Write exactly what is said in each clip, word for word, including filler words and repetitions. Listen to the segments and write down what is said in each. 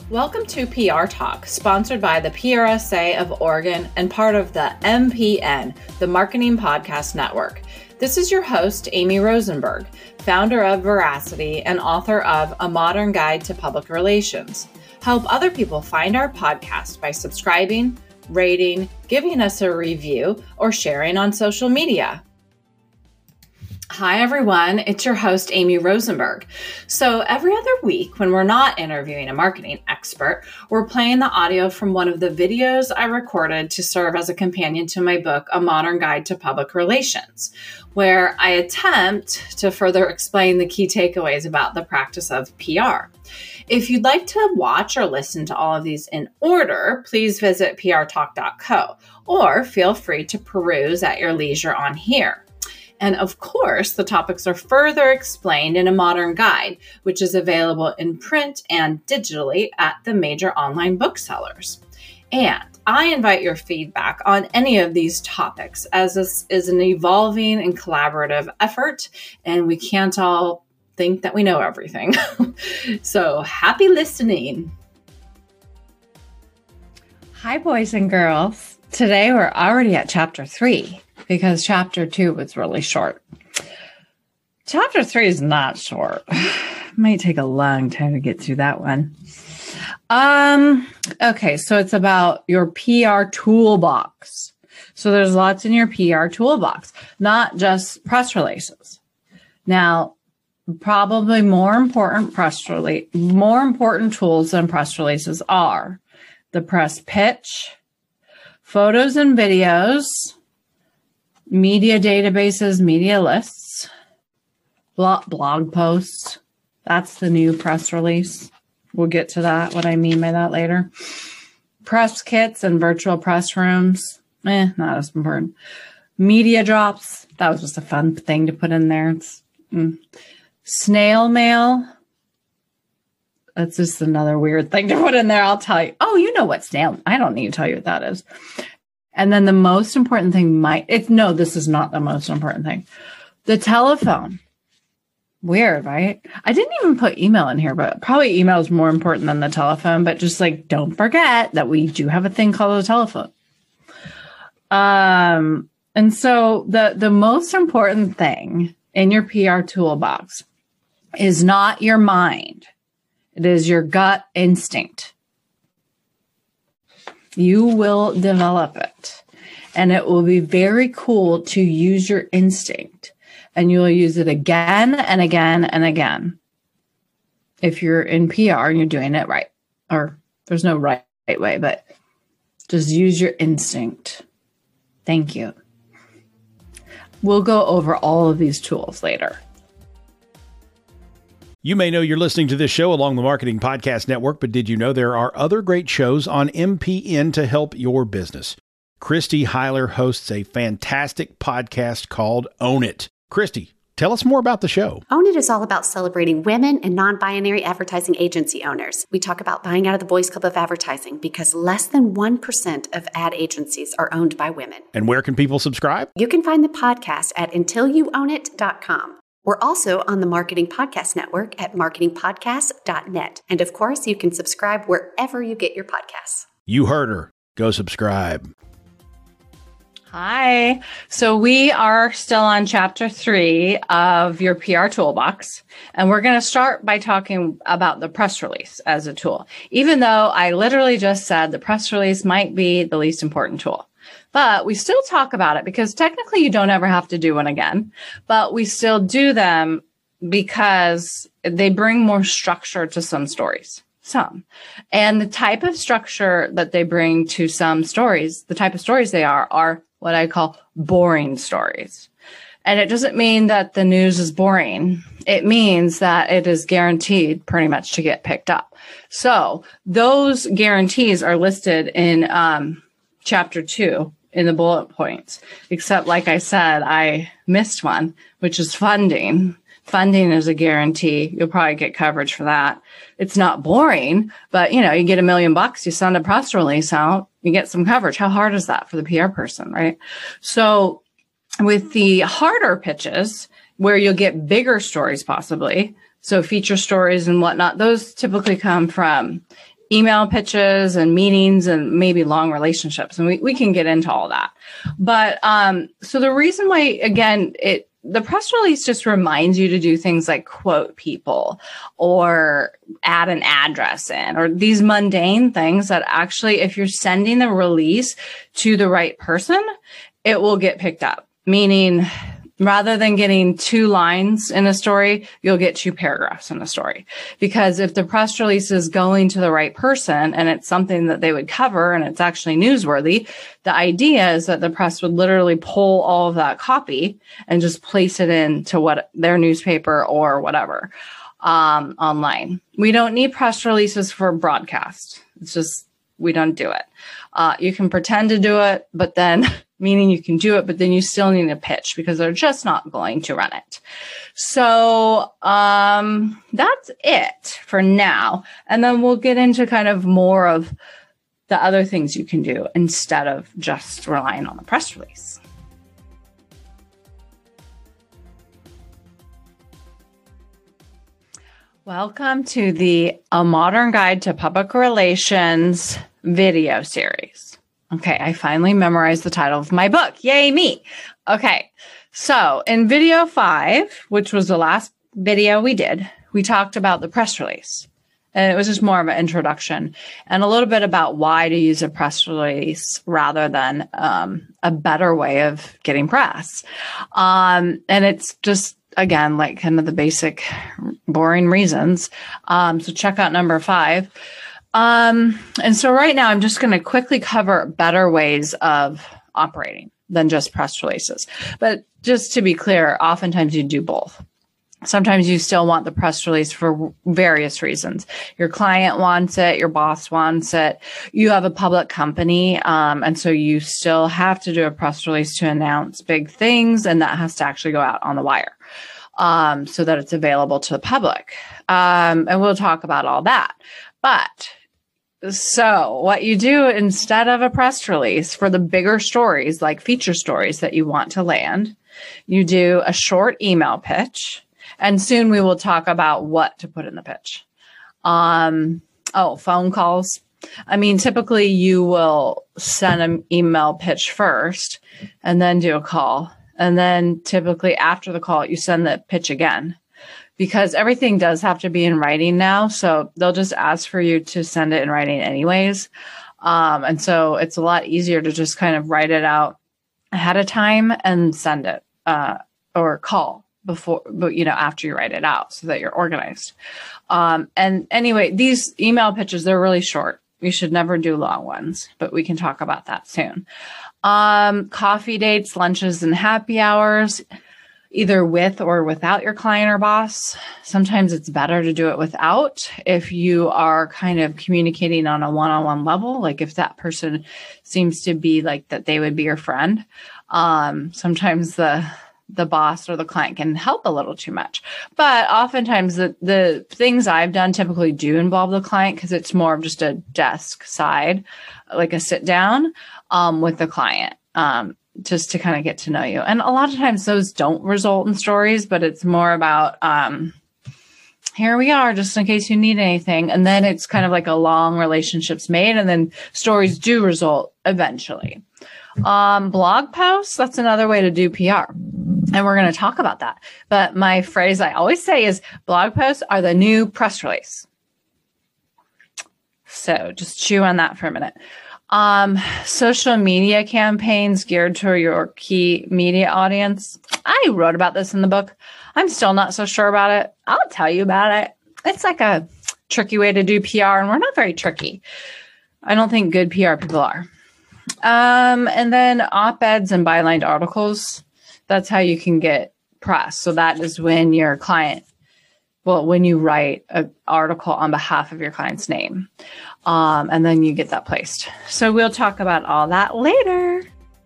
Welcome to P R Talk, sponsored by the P R S A of Oregon and part of the M P N, the Marketing Podcast Network. This is your host, Amy Rosenberg, founder of Veracity and author of A Modern Guide to Public Relations. Help other people find our podcast by subscribing, rating, giving us a review, or sharing on social media. Hi, everyone. It's your host, Amy Rosenberg. So every other week, when we're not interviewing a marketing expert, we're playing the audio from one of the videos I recorded to serve as a companion to my book, A Modern Guide to Public Relations, where I attempt to further explain the key takeaways about the practice of P R. If you'd like to watch or listen to all of these in order, please visit p r talk dot co or feel free to peruse at your leisure on here. And of course, the topics are further explained in a modern guide, which is available in print and digitally at the major online booksellers. And I invite your feedback on any of these topics, as this is an evolving and collaborative effort, and we can't all think that we know everything. So happy listening. Hi, boys and girls. Today we're already at chapter three because chapter two was really short. Chapter three is not short. It might take a long time to get through that one. Um, okay, so it's about your P R toolbox. So there's lots in your P R toolbox, not just press releases. Now, probably more important press release, more important tools than press releases are the press pitch, photos and videos, media databases, media lists, blog, blog posts. That's the new press release. We'll get to that, what I mean by that later. Press kits and virtual press rooms. Eh, not as important. Media drops. That was just a fun thing to put in there. It's, mm. Snail mail. That's just another weird thing to put in there. I'll tell you. Oh, you know what snail. I don't need to tell you what that is. And then the most important thing might, it's no, this is not the most important thing. The telephone. Weird, right? I didn't even put email in here, but probably email is more important than the telephone. But just like, don't forget that we do have a thing called a telephone. Um, and so the, the most important thing in your P R toolbox is not your mind. It is your gut instinct. You will develop it, and it will be very cool to use your instinct, and you'll use it again and again and again. If you're in P R and you're doing it right, or there's no right, right way, but just use your instinct. Thank you. We'll go over all of these tools later. You may know you're listening to this show along the Marketing Podcast Network, but did you know there are other great shows on M P N to help your business? Christy Heiler hosts a fantastic podcast called Own It. Christy, tell us more about the show. Own It is all about celebrating women and non-binary advertising agency owners. We talk about buying out of the Boys Club of Advertising because less than one percent of ad agencies are owned by women. And where can people subscribe? You can find the podcast at until you own it dot com. We're also on the Marketing Podcast Network at marketing podcast dot net. And of course, you can subscribe wherever you get your podcasts. You heard her. Go subscribe. Hi. So we are still on chapter three of your P R toolbox, and we're going to start by talking about the press release as a tool, even though I literally just said the press release might be the least important tool. But we still talk about it because technically you don't ever have to do one again, but we still do them because they bring more structure to some stories. Some. And the type of structure that they bring to some stories, the type of stories they are, are what I call boring stories. And it doesn't mean that the news is boring. It means that it is guaranteed pretty much to get picked up. So those guarantees are listed in um, chapter two in the bullet points, except like I said, I missed one, which is funding. Funding is a guarantee. You'll probably get coverage for that. It's not boring, but you know, you get a million bucks, you send a press release out, you get some coverage. How hard is that for the P R person, right? So with the harder pitches, where you'll get bigger stories possibly, so feature stories and whatnot, those typically come from email pitches and meetings and maybe long relationships. And we, we can get into all that. But um, so the reason why, again, it the press release just reminds you to do things like quote people or add an address in, or these mundane things that actually, if you're sending the release to the right person, it will get picked up. Meaning, rather than getting two lines in a story, you'll get two paragraphs in a story. Because if the press release is going to the right person and it's something that they would cover and it's actually newsworthy, the idea is that the press would literally pull all of that copy and just place it into what their newspaper or whatever um, online. We don't need press releases for broadcast. It's just, we don't do it. Uh, you can pretend to do it, but then meaning you can do it, but then you still need a pitch because they're just not going to run it. So um, that's it for now. And then we'll get into kind of more of the other things you can do instead of just relying on the press release. Welcome to the A Modern Guide to Public Relations video series. Okay, I finally memorized the title of my book. Yay, me. Okay, so in video five, which was the last video we did, we talked about the press release. And it was just more of an introduction and a little bit about why to use a press release rather than um, a better way of getting press. Um, and it's just, again, like kind of the basic boring reasons. Um, so check out number five. Um, and so right now I'm just going to quickly cover better ways of operating than just press releases. But just to be clear, oftentimes you do both. Sometimes you still want the press release for various reasons. Your client wants it, your boss wants it, you have a public company, um, and so you still have to do a press release to announce big things, and that has to actually go out on the wire um, so that it's available to the public. Um, and we'll talk about all that. But so what you do instead of a press release for the bigger stories, like feature stories that you want to land, you do a short email pitch. And soon we will talk about what to put in the pitch. Um, oh, phone calls. I mean, typically you will send an email pitch first and then do a call. And then typically after the call, you send the pitch again. Because everything does have to be in writing now. So they'll just ask for you to send it in writing anyways. Um, and so it's a lot easier to just kind of write it out ahead of time and send it uh, or call before, but you know, after you write it out so that you're organized. Um, and anyway, these email pitches, they're really short. You should never do long ones, but we can talk about that soon. Um, coffee dates, lunches, and happy hours. Either with or without your client or boss. Sometimes it's better to do it without if you are kind of communicating on a one-on-one level, like if that person seems to be like that they would be your friend. Um, sometimes the the boss or the client can help a little too much. But oftentimes the, the things I've done typically do involve the client because it's more of just a desk side, like a sit down um, with the client. Um, just to kind of get to know you. And a lot of times those don't result in stories, but it's more about, um, here we are, just in case you need anything. And then it's kind of like a long relationships made, and then stories do result eventually. Um, blog posts, that's another way to do P R. And we're going to talk about that. But my phrase I always say is blog posts are the new press release. So just chew on that for a minute. Um, social media campaigns geared to your key media audience. I wrote about this in the book. I'm still not so sure about it. I'll tell you about it. It's like a tricky way to do P R, and we're not very tricky. I don't think good P R people are. Um, and then op-eds and bylined articles. That's how you can get press. So that is when your client, well, when you write an article on behalf of your client's name. Um, and then you get that placed. So we'll talk about all that later.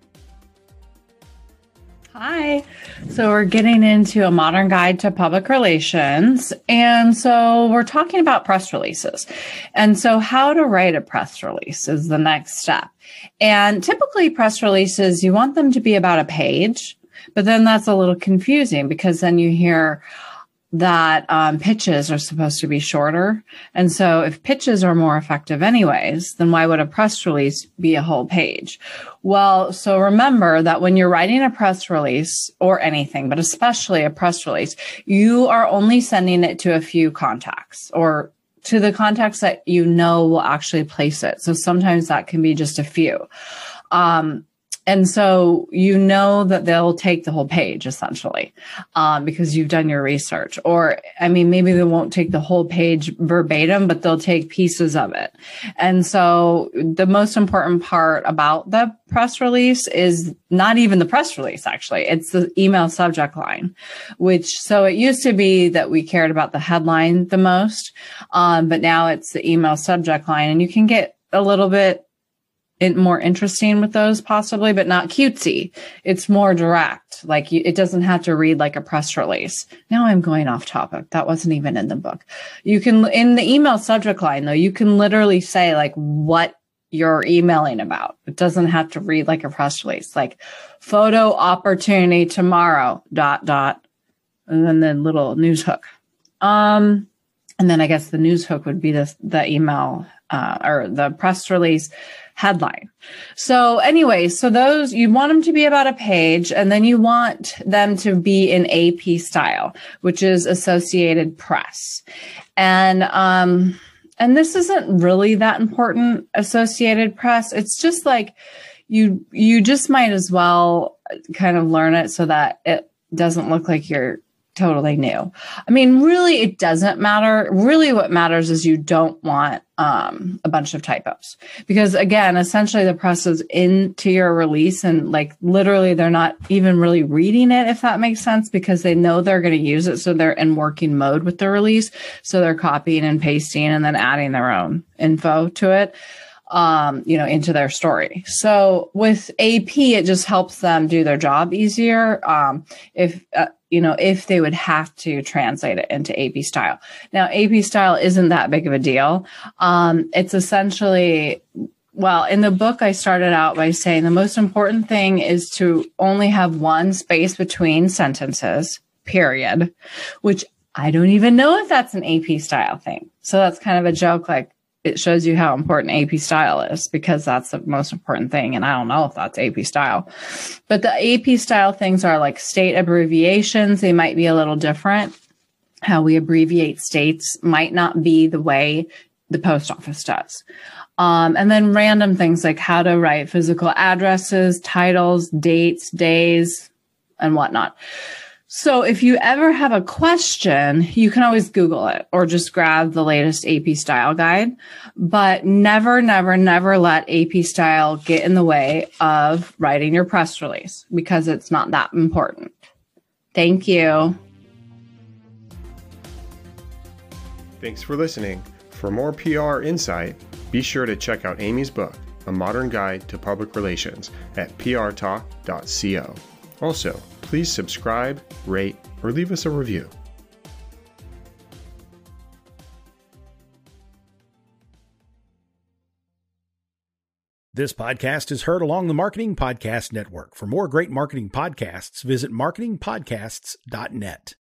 Hi. So we're getting into A Modern Guide to Public Relations. And so we're talking about press releases. And so how to write a press release is the next step. And typically press releases, you want them to be about a page, but then that's a little confusing because then you hear that um, pitches are supposed to be shorter. And so if pitches are more effective anyways, then why would a press release be a whole page? Well, so remember that when you're writing a press release or anything, but especially a press release, you are only sending it to a few contacts or to the contacts that you know will actually place it. So sometimes that can be just a few. Um, And so you know that they'll take the whole page essentially, um, because you've done your research. Or, I mean, maybe they won't take the whole page verbatim, but they'll take pieces of it. And so the most important part about the press release is not even the press release, actually. It's the email subject line, which, so it used to be that we cared about the headline the most, um, but now it's the email subject line. And you can get a little bit It more interesting with those possibly, but not cutesy. It's more direct. Like you, it doesn't have to read like a press release. Now I'm going off topic. That wasn't even in the book. You can, in the email subject line though, you can literally say like what you're emailing about. It doesn't have to read like a press release, like photo opportunity tomorrow, dot, dot, and then the little news hook. Um, and then I guess the news hook would be the, the email, uh, or the press release headline. So anyway, so those, you want them to be about a page, and then you want them to be in A P style, which is Associated Press. And, um, and this isn't really that important, Associated Press. It's just like you, you just might as well kind of learn it so that it doesn't look like you're totally new. I mean, really, it doesn't matter. Really, what matters is you don't want um, a bunch of typos. Because again, essentially the press is into your release and like literally they're not even really reading it, if that makes sense, because they know they're going to use it. So they're in working mode with the release. So they're copying and pasting and then adding their own info to it. Um, you know, into their story. So with A P, it just helps them do their job easier. Um, if, uh, you know, if they would have to translate it into A P style. Now, A P style isn't that big of a deal. Um, it's essentially, well, in the book, I started out by saying the most important thing is to only have one space between sentences, period, which I don't even know if that's an A P style thing. So that's kind of a joke, like, it shows you how important A P style is because that's the most important thing. And I don't know if that's A P style, but the A P style things are like state abbreviations. They might be a little different. How we abbreviate states might not be the way the post office does. Um, and then random things like how to write physical addresses, titles, dates, days, and whatnot. So if you ever have a question, you can always Google it or just grab the latest A P style guide, but never, never, never let A P style get in the way of writing your press release because it's not that important. Thank you. Thanks for listening. For more P R insight, be sure to check out Amy's book, A Modern Guide to Public Relations, at p r talk dot co. Also, please subscribe, rate, or leave us a review. This podcast is heard along the Marketing Podcast Network. For more great marketing podcasts, visit marketing podcasts dot net.